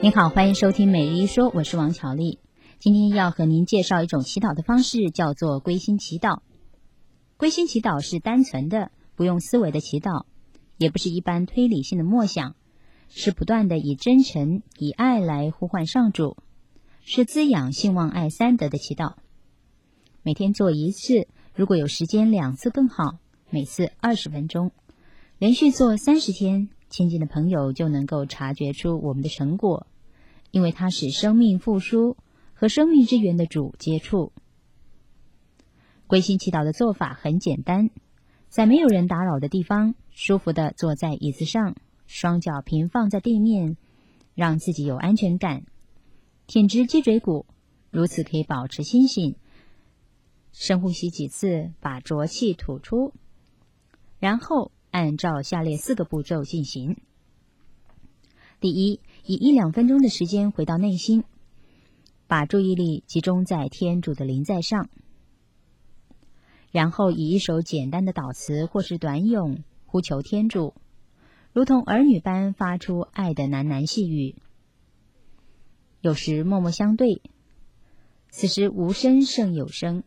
您好，欢迎收听每日一说，我是王巧丽。今天要和您介绍一种祈祷的方式，叫做归心祈祷。归心祈祷是单纯的，不用思维的祈祷，也不是一般推理性的默想，是不断的以真诚、以爱来呼唤上主，是滋养信望爱三德的祈祷。每天做一次，如果有时间2次更好，每次20分钟，连续做30天，亲近的朋友就能够察觉出我们的成果，因为它使生命复苏，和生命之源的主接触。归心祈祷的做法很简单，在没有人打扰的地方，舒服地坐在椅子上，双脚平放在地面，让自己有安全感，挺直脊椎骨，如此可以保持清醒。深呼吸几次，把浊气吐出，然后按照下列4个步骤进行。第一，以1-2分钟的时间回到内心，把注意力集中在天主的临在上，然后以一首简单的祷词或是短咏呼求天主，如同儿女般发出爱的喃喃细语，有时默默相对，此时无声胜有声。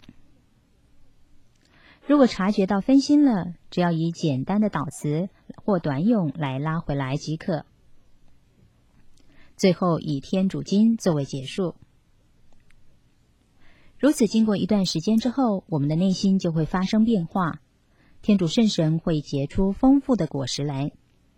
如果察觉到分心了，只要以简单的祷词或短咏来拉回来即可。最后以天主经作为结束。如此经过一段时间之后，我们的内心就会发生变化，天主圣神会结出丰富的果实来。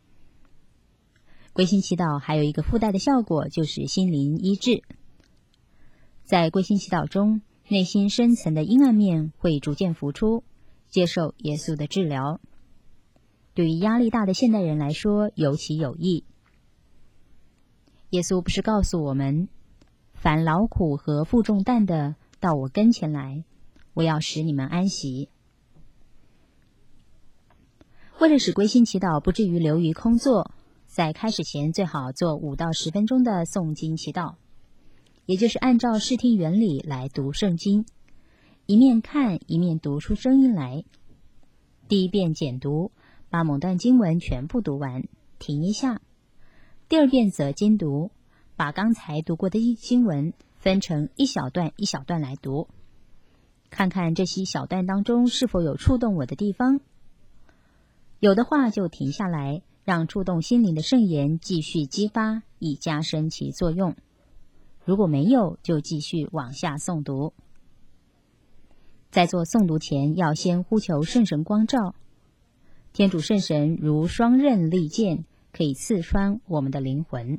归心祈祷还有一个附带的效果，就是心灵医治。在归心祈祷中，内心深层的阴暗面会逐渐浮出，接受耶稣的治疗。对于压力大的现代人来说，尤其有益。耶稣不是告诉我们，凡劳苦和负重担的，到我跟前来，我要使你们安息。为了使归心祈祷不至于流于空座，在开始前最好做5到10分钟的诵经祈祷，也就是按照视听原理来读圣经，一面看一面读出声音来。第一遍简读，把某段经文全部读完，停一下。第二遍则精读，把刚才读过的经文分成一小段一小段来读，看看这些小段当中是否有触动我的地方，有的话就停下来，让触动心灵的圣言继续激发，以加深其作用。如果没有，就继续往下诵读。在做诵读前，要先呼求圣神光照，天主圣神如双刃利剑，可以刺穿我们的灵魂。